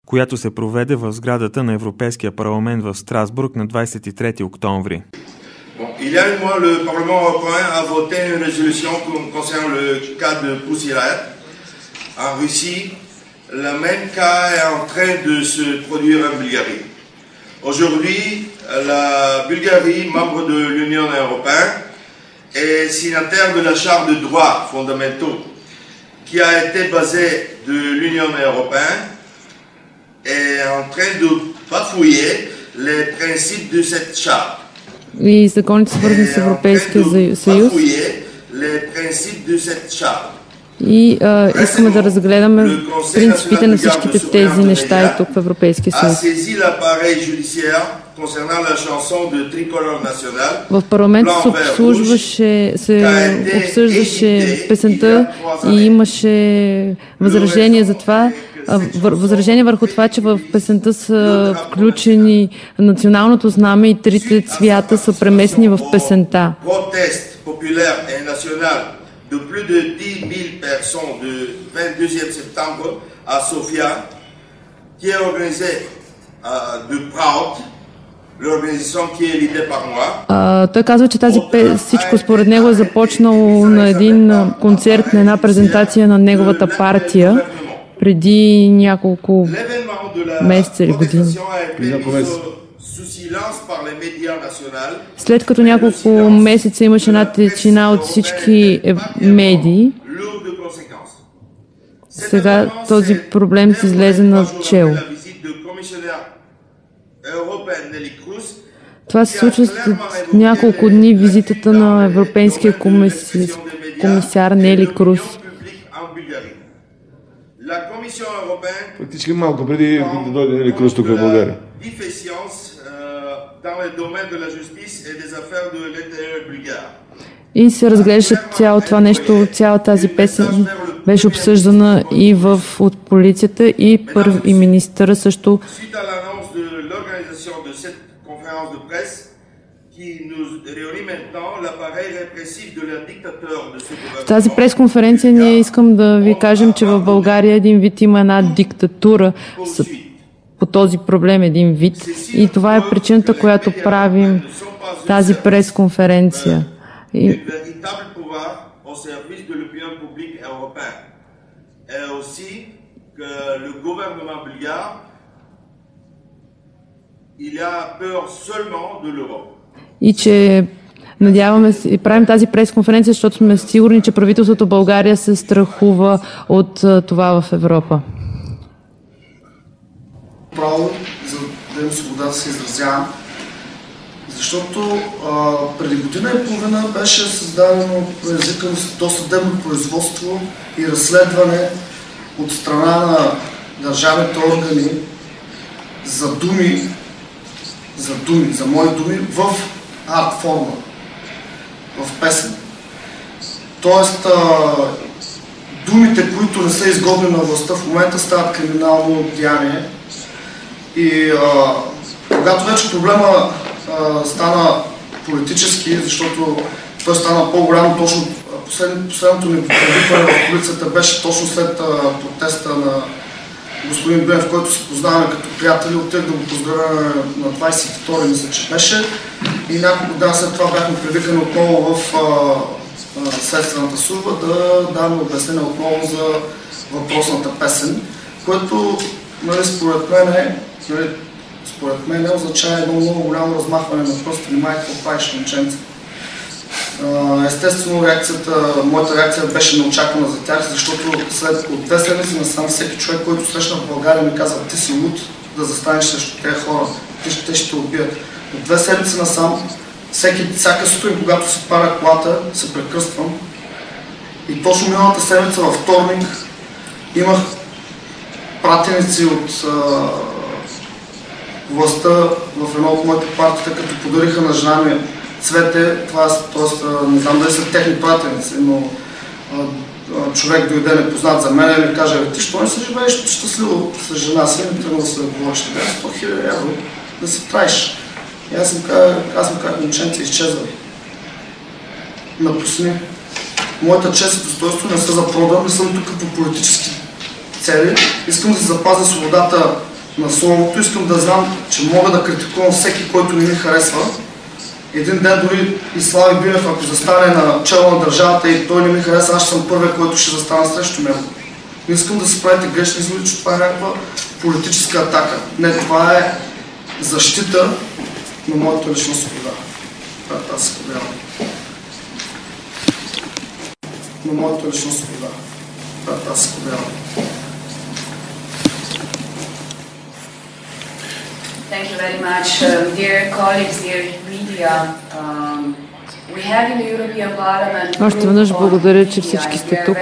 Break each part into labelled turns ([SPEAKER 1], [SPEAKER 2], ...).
[SPEAKER 1] която се проведе в сградата на Европейския парламент в Страсбург на 23 октомври.
[SPEAKER 2] Il y a un mois, le Parlement européen a voté une résolution concernant le cas de Poussirat en Russie. Le même cas est en train de se produire en Bulgarie. Aujourd'hui, la Bulgarie, membre de l'Union européenne, est signataire de la Charte de droits fondamentaux qui a été basée de l'Union européenne et est en train de bafouiller les principes de cette charte.
[SPEAKER 3] И законите свързани с Европейския съюз. И искаме да разгледаме принципите на всичките тези неща и тук в Европейския съюз. В парламента се обсъждаше песента и имаше възражение за това, възражение върху това, че в песента са включени националното знаме и трите цвята са преместени в песента.
[SPEAKER 2] De plus de 10 000 personnes de 22 septembre à Sofia, qui est organisée de Proud, l'organisation qui est l'idée par moi.
[SPEAKER 3] Той казва, че всичко според него е започнало на един концерт, на една презентация на неговата партия преди няколко месеца или години. След като няколко месеца имаше една тишина от всички медии, сега този проблем се излезе на чело. Това се случва след няколко дни визитата на европейския комисар Нели Круз.
[SPEAKER 4] Фактически малко преди да дойде Нели Круз тук в България.
[SPEAKER 3] И се разглеждаше цяло това нещо, цяла тази песен беше обсъждана и от полицията и министъра също. В тази пресконференция ние искам да ви кажем, че в България един вид има една диктатура по този проблем, един вид. И това е причината, която правим тази пресконференция. И че надяваме се и правим тази пресконференция, защото сме сигурни, че правителството в България се страхува от това в Европа.
[SPEAKER 5] Право за да имам свобода да се изразявам, защото преди година и половина беше създадено досъдебно производство и разследване от страна на държавните органи за мои думи в арт форма, в песен. Тоест, думите, които не са изгодни на властта, в момента стават криминално деяние. И когато вече проблема стана политически, защото той стана по-голям, точно последното ми привикване в полицията беше точно след протеста на господин Бенев, който се познаваме като приятели, отих да го поздравя на 22-и, мисля, че беше. И няколко дни след това бяхме привикани отново в следствената служба да даваме обяснение отново за въпросната песен, което според мен означава едно много голямо размахване на просто внимание какво правиш, момченце. Естествено, моята реакция беше неочаквана за тях, защото от 2 седмици насам всеки човек, който срещна в България, ми казва: ти си луд да застанеш срещу тези хора, те ще убият. От 2 седмици насам, всяка сутрин, когато се пара колата, се прекръствам. И точно миналата седмица във вторник имах пратеници от властта в едно от моите партията, като подариха на жена ми цвете, т.е. не знам дали са техни пратеници, но човек дойде непознат за мен и ми каже: ти що не се живееш щастливо с жена си, не тръгна да се говориш, ще бях 100 000 евро да се правиш. И аз му казах: момченце, изчезвай. Напусни. Моята чест и достоинство не са за продан, не съм тук по политически цели. Искам да запазя свободата на словото. Искам да знам, че мога да критикувам всеки, който не ми харесва. Един ден дори и Слави Бинев, ако застане на чело на държавата и той не ми хареса, аз съм първият, който ще застана срещу него. Не искам да си правите грешни изводи, че това е някаква политическа атака. Не, това е защита на моята лична свобода. Аз се подявам. На моята лична свобода. Аз се подявам.
[SPEAKER 6] Thank you very much. Dear colleagues, dear media, we have in the European Parliament
[SPEAKER 3] Още веднъж благодаря, че всички сте тук.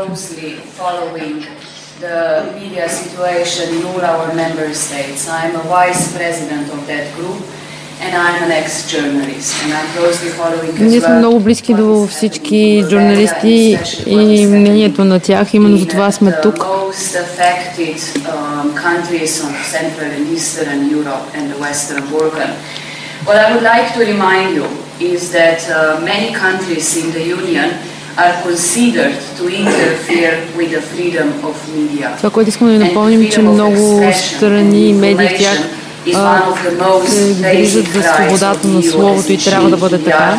[SPEAKER 6] The media situation in all our member states. I'm a vice president of that group and I'm an ex-journalist and I'm closely following as well.
[SPEAKER 3] Ние сме много близки до всички журналисти и мнението на тях, именно за това сме тук.
[SPEAKER 6] Most affected countries of Central and Eastern Europe and the Western Balkan. What I would like to remind you is that many countries in the Union are considered to interfere with the freedom of media.
[SPEAKER 3] Това, което искам да ви напомним, че много страни и медии в тях се грижат за свободата на словото и трябва да бъде така.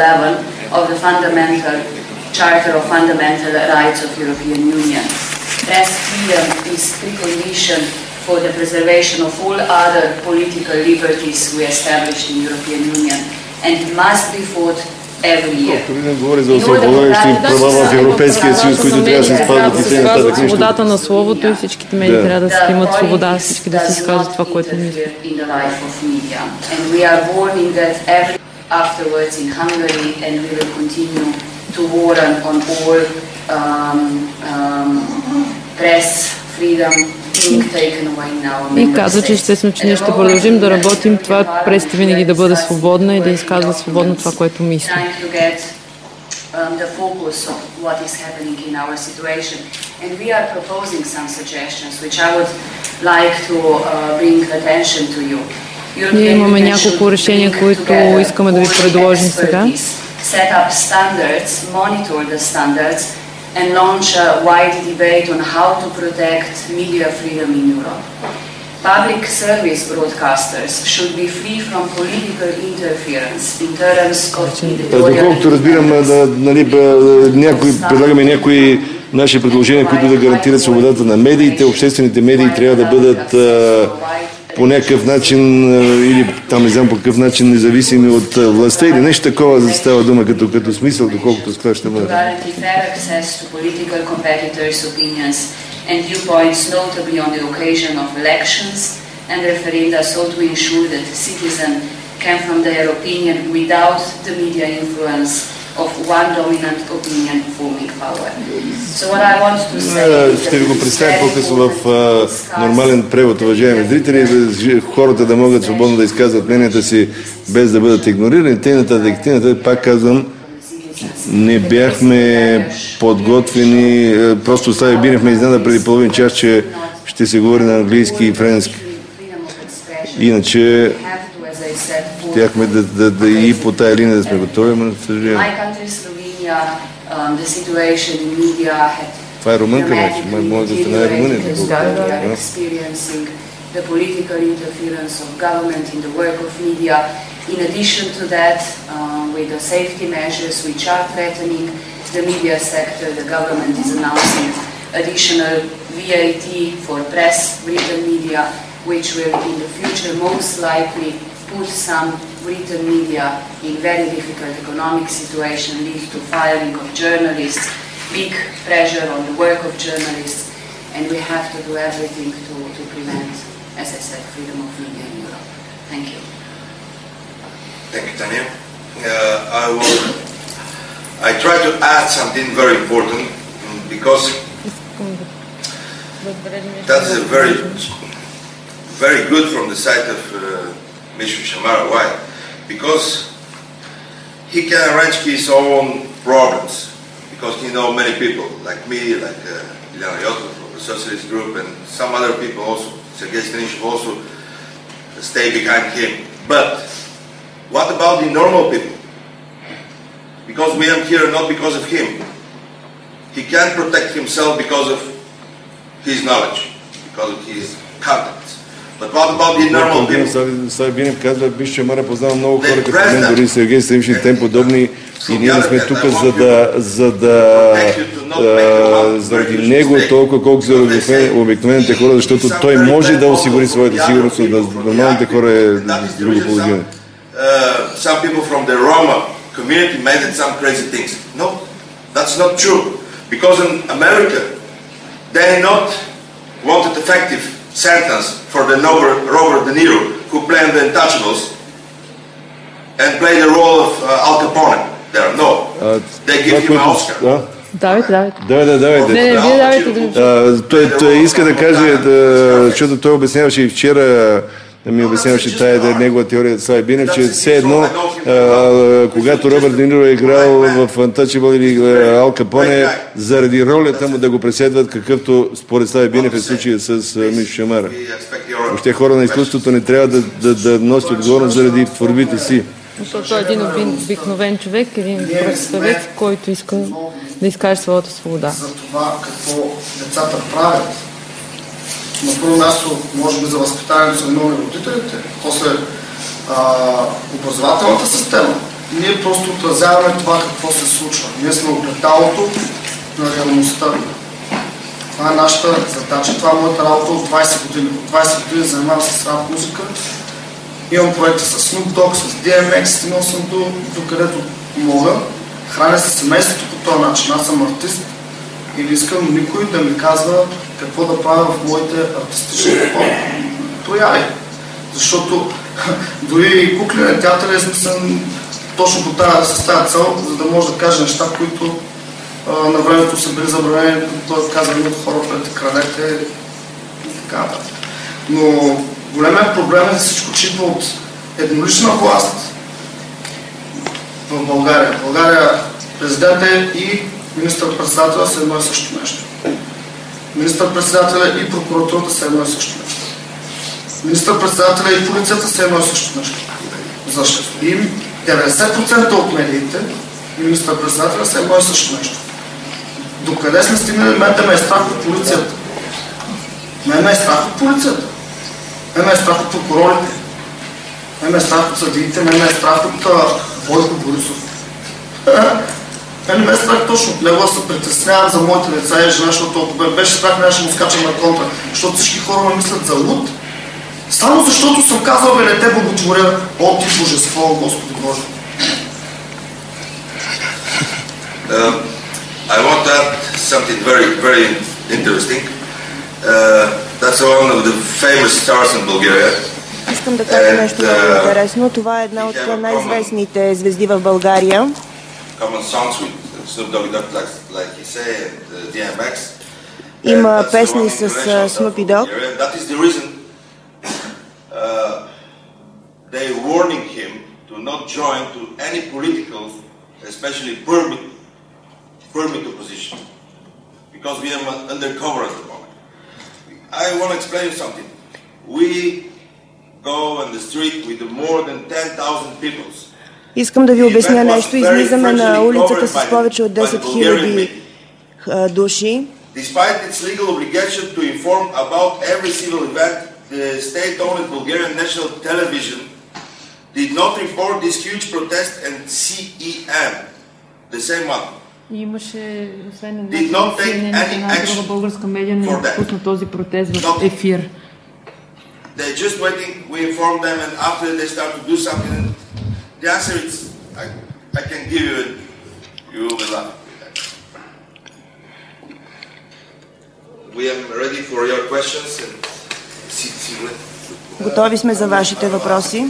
[SPEAKER 6] Charter of Fundamental Rights of European Union. Press freedom is precondition for the preservation of all other political liberties we established in European Union and must be fought every year.
[SPEAKER 4] Не говори за основополагащи права в Европейския съюз, които трябва да се спазват и т.н.
[SPEAKER 3] Свободата на словото и всичките медии трябва да имат свобода, всички да си изказват това, което не искат.
[SPEAKER 6] And we are warning that every afterwards in Hungary and we will continue to warn on all press freedom being taken away now.
[SPEAKER 3] И каза, че естествено, че ние ще продължим да работим това пресата винаги да бъде свободна и да изказва свободно това, което мисли.
[SPEAKER 6] The focus of what is happening in our situation, and we are proposing some suggestions which I would like to bring attention to you.
[SPEAKER 3] Ние имаме няколко решения, които искаме да ви предложим сега.
[SPEAKER 6] Set up standards, monitor the standards, and launch a wide debate on how to protect media freedom in Europe. Public service broadcasters should be free from political interference in terms of editorial.
[SPEAKER 4] Доколкото разбирам, предлагаме някои наши предложения, които да гарантират свободата на медиите. Обществените медии трябва да бъдат по някакъв начин или там не знам по какъв начин независими от властта или нещо такова, за да става дума като смисъл, доколкото схващаме. And viewpoints, notably on the occasion of elections and referenda, so to ensure that the citizen can form their opinion without the media influence of one dominant opinion forming power. So what I want to say ще ви го представя по-късно в нормален превод, уважаеми зрители, хората да могат свободно да изказват мненията си без да бъдат игнорирани. Те нататък, пак казвам, не бяхме подготвени, просто Слави Бинев ме изненада преди половин час, че ще се говори на английски и френски. Иначе щяхме и по тая линия да сме готови, но съжалявам. Това е румънка вече, може да стане румъния.
[SPEAKER 6] The political interference of government in the work of media. In addition to that, with the safety measures which are threatening the media sector, the government is announcing additional VAT for press written media, which will in the future most likely put some written media in very difficult economic situation, lead to firing of journalists, big pressure on the work of journalists, and we have to do everything to prevent, as I said, freedom of media in Europe. Thank you.
[SPEAKER 2] Thank you, Tanya. I try to add something very important because that is a very good from the side of Mr. Shamara. Why? Because he can arrange his own problems because he knows many people like me, like Ilyana Yotov from the Socialist Group, and some other people also. Sergei Stanishev also stay behind him. But what about the normal people? Because we are here not because of him. He can protect himself because of his knowledge, because of his contacts. But what about the normal people?
[SPEAKER 7] Слави Бинев казва, вижте, Мара, познавам много хора като мен, дори Сергей Станишев и тем подобни, и ние не сме тук заради него толкова, колко за обикновените хора, защото той може да осигури своята сигурност, от нормалните хора е друго положение.
[SPEAKER 2] Some people from the Roma community made some crazy things. No, that's not true. Because in America, they not wanted effective sentence for the Robert De Niro, who played the Untouchables and played the role of Al Capone there. No, they give him an Oscar.
[SPEAKER 7] Той иска да каже, защото той обясняваше и вчера, ми обясняваше тая негова теория Слави Бинев, че все едно, когато Робърт Де Ниро е играл в Untouchable или Ал Капоне, заради ролята му да го преследват, какъвто според Слави Бинев е случая с Мишо Шамара. Въобще хора на изкуството не трябва да носят отговорност заради творбите си.
[SPEAKER 3] Защото той е един обикновен човек, един простовец, който иска да изкаже своята свобода.
[SPEAKER 5] За това какво децата правят. На първо място, може би за възпитанието са виновни родителите, после образователната система. Ние просто отразяваме това какво се случва. Ние сме огледалото на реалността. Това е нашата задача. Това е моята работа от 20 години. От 20 години занимавам се с рап музика. Имам проекти с Snoop Dogg, с DMX, стигнал съм до където мога. Храня се семейството по този начин. Аз съм артист и не искам никой да ми казва какво да правя в моите артистични прояви. Защото дори куклен театър е смислен точно с тази цел, за да може да каже неща, които на времето са били забранени, той казвали от хора пред екранете и така нататък. Но големият проблем е всичко, че идва от еднолична власт в България. В България президентът и министър-председателя са едно и също нещо. Министър-председателя и прокуратурата са едно и също нещо. Министър-председателя и полицията са едно и също нещо. Защо? И 90% от медиите и министър-председателя са едно и също нещо. Докъде сме стигнали? Мен ме е страх от полицията. Мен ме е страх от полицията. Мен ме е страх от прокурорите. Мен ме е страх от съдиите. Мен ме е страх от Бойко Борисов. Мен не ме е страх точно от него, се притеснявам за моите деца и жена, защото ако беше страх, нямаше му скачам на контра. Защото всички хора ме мислят за луд. Само защото съм казал, бе, не те боготворя, о ти божество, Господи Боже.
[SPEAKER 2] I want to add something very, very interesting. That's one of the famous stars in Bulgaria.
[SPEAKER 8] Искам да кажа нещо много интересно. Това е една от най-известните звезди в България. Има песни с Snoopy Dogg.
[SPEAKER 2] They warning him to not join to any political, especially permit opposition, because we are undercover at the moment. I want to explain you something. We go on the street with more than 10,000 people.
[SPEAKER 8] Искам да ви обясня нещо. Излизаме на улицата с повече от 10 000 души.
[SPEAKER 2] Despite its legal obligation to inform about every civil event, the state-owned Bulgarian national television did not report this huge protest and CEN, the same one.
[SPEAKER 3] Имаше, освен една друга българска медия, не пусна този протест в ефир.
[SPEAKER 2] They're just waiting, we inform them, and after they start to do something, the answer is, I can give you it, you will be laughing. We are ready for your questions.
[SPEAKER 8] Готови сме за вашите въпроси.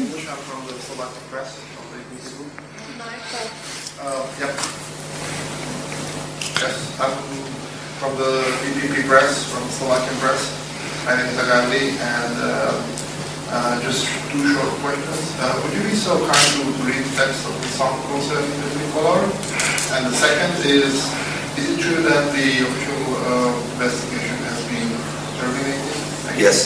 [SPEAKER 9] I'm from the EPP press, from Slovakian press. My name is Agandi, and just two short questions. Would you be so kind to read text of the song concerning the Tricolor? And the second is it true that the official investigation has been terminated?
[SPEAKER 2] Yes.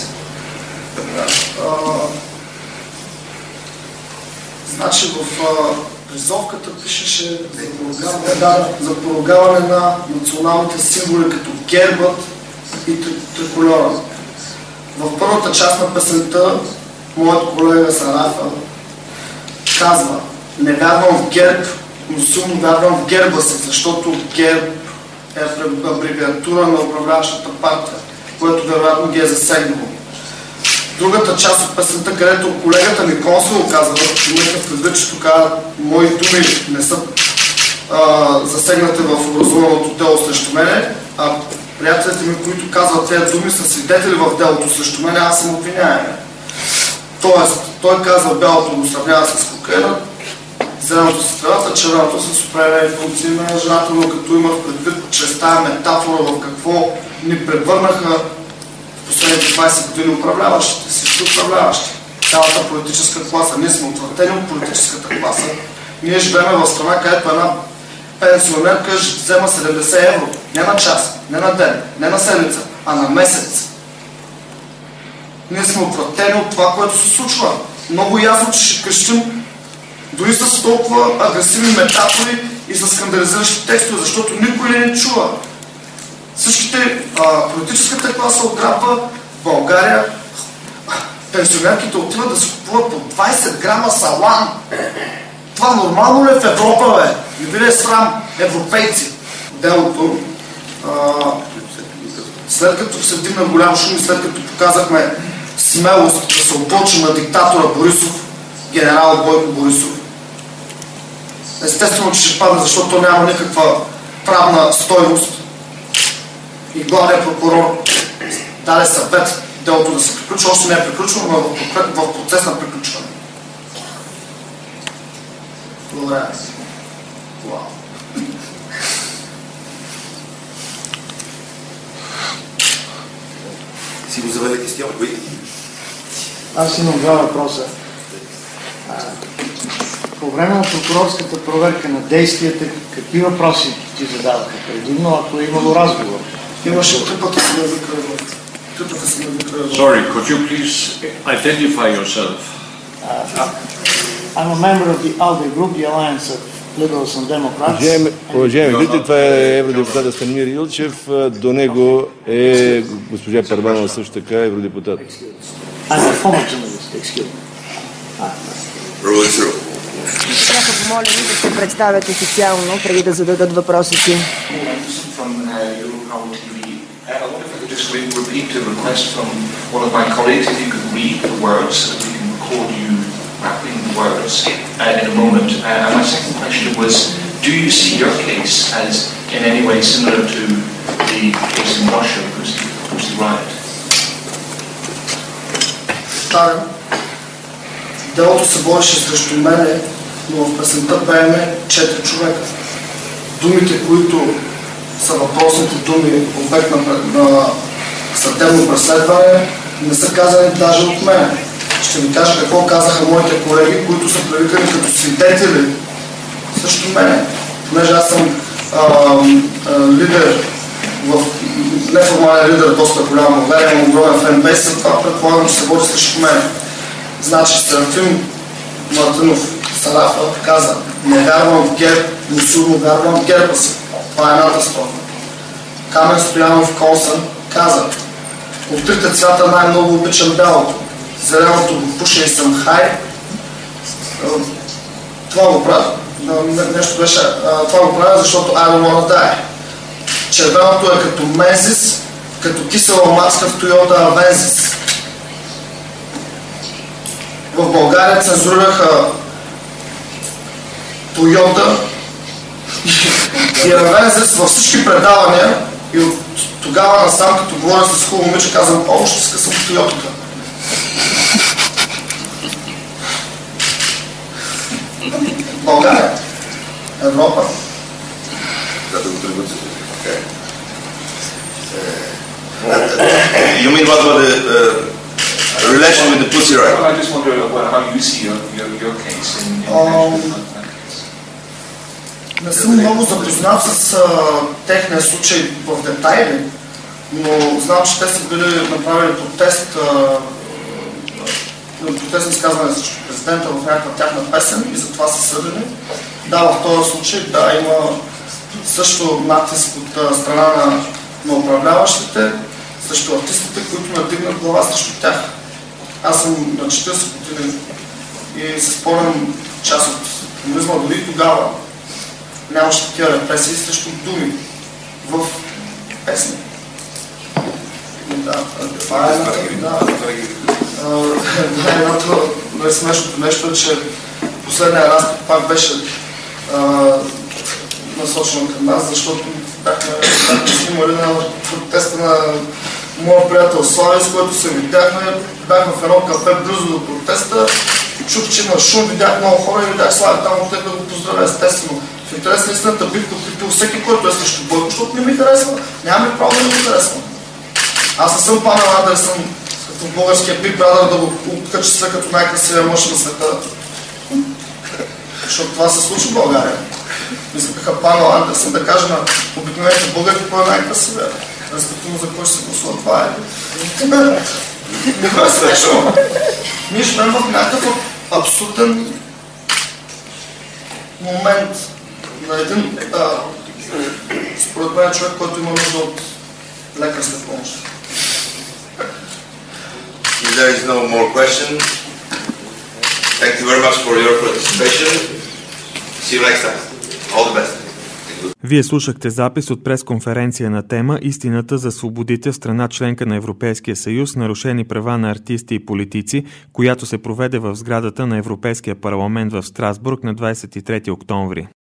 [SPEAKER 5] Значи в призовката пишеше за поругаване на националните символи като гербът и триколора. В първата част на песента моят колега Сарафа казва: не вярвам в ГЕРБ, но силно вярвам в герба си, защото ГЕРБ е абревиатура на управляващата партия, което вероятно ги е засегнало. Другата част от песента, където колегата ми консул казва, имайки предвид, че тогава мои думи не са засегнати в образуваното дело срещу мене, а приятелите ми, които казват тези думи, са свидетели в делото срещу мене, аз съм обвиняем. Тоест, той казва, бялото го сравнява с кокаина, зеленото с тревата, червеното с определени функции на жената, но като имах предвид чрез тази метафора в какво ни превърнаха в последните 20 години управляващите, всички управляващи, цялата политическа класа. Ние сме отвратени от политическата класа. Ние живеем в страна, където една пенсионерка взема 70 евро. Не на час, не на ден, не на седмица, а на месец. Ние сме отвратени от това, което се случва. Много ясно, че ще крещим дори с толкова агресивни метафори и с скандализиращи текстове, защото никой не ни чува. Всичките политическата класа ограбва в България. Пенсионерките отиват да си купуват по 20 грама салам. Това нормално ли е в Европа, бе? Не ви ли е срам, европейци? Делото, след като се вдигна голям шум и след като показахме смелост да се опълчим на диктатора Борисов, генерал Бойко Борисов, естествено, че ще падне, защото няма никаква правна стойност. И главният прокурор даде съвет делото да се приключва, още не е приключено, но в процес на приключване. Благодаря. Вау.
[SPEAKER 2] Si vous avez des questions, oui.
[SPEAKER 10] Аз имам два въпроса. По време на прокурорската проверка на действията, какви въпроси ти задаваха предимно, ако е имало разговор?
[SPEAKER 5] Имаше 3 пъти си на закръва.
[SPEAKER 11] Sorry, could you please identify yourself?
[SPEAKER 10] I'm a member of the ALDE group, the Alliance of Liberals and Democrats.
[SPEAKER 7] Уважаеми видите, това е евродепутата Станимир Илчев, до него е госпожа Първанова, също така евродепутат.
[SPEAKER 10] I'm a former journalist, excuse me.
[SPEAKER 8] Бяха помолени да се представят официално, преди да зададат въпросите.
[SPEAKER 12] I wonder if I could just repeat the request from one of my colleagues, if you could read the words so that we can record you rapping the words in a moment. And my second question was, do you see your case as in any way similar to the case in Russia, who's the riot?
[SPEAKER 5] Повтарям, делото се бореше срещу мене, но в песента пееме 4 човека. Думите, които са въпросните думи, обект на съдебно преследване, не са казани даже от мен. Ще ви кажа какво казаха моите колеги, които са привикани като свидетели срещу мене. Понеже аз съм лидер, неформален лидер, доста голям, уверен, огромен фенбейс, това предполагам, че се води срещу мене. Значи Серафим Мартинов Сарафа каза: не вярвам в ГЕРБ, но силно вярвам в герба си. Това е едната строфа. Камен Стоянов Консън каза: от трите цвята най-много обичам бялото. Зеленото го пуша и съм хай. Това го правя. Нещо беше. Това го правя, защото I don't wanna die. Червеното е като Мензис, като кисела маска в Toyota Avensis. В България цензурираха Toyota и Avensis във всички предавания и от тогава насам, като говоря с хубаво момиче, казвам: о, ще скъсам Toyota-та. България, Европа.
[SPEAKER 2] You mean what about the relation with the Pussy Riot?
[SPEAKER 12] Well, I just wonder how you see your case in
[SPEAKER 5] Не съм много запознат с техния случай в детайли, но знам, че те са били направили протестни изказвания срещу президента в някаква тяхна песен и затова са съдени. Да, в този случай, да, има също натиск от страна на управляващите, срещу артистите, които надигнат глава срещу тях. Аз съм на 40 години и се спомням част от комунизма, дори тогава нямаше такива репресии срещу думи в песни. Да, това е едното най-смешното нещо, че последния разпит пак беше насочено към нас, защото бяхме снимали на протеста на моя приятел Слави, с който се видяхме. Бяхме в едно кафе близо до протеста, чух, че има шум, видях много хора и видях Слави там от да го поздравя, естествено. В интерес на истината бих подкрепил всеки, който е срещу Бойко, защото не ми харесва. Нямаме право да не ми харесва. Аз не съм Памела Андерсън, като българския Big Brother, да го откача като най-красивия мъж на света. Защото това се случва в България. Искаха Памела Андерсън да каже на обикновените българи кой е най-красивия. Респективно за кой ще се гласува. Това е. Не е смешно. Ние живеем в някакъв абсурден момент на един, според мен, човек, който има нужда от лекарска помощ.
[SPEAKER 2] If there is no more question, thank you very much for your participation. See you next time. All the best.
[SPEAKER 1] Вие слушахте запис от пресконференция на тема "Истината за свободите в страна членка на Европейския съюз, нарушени права на артисти и политици", която се проведе в сградата на Европейския парламент в Страсбург на 23 октомври.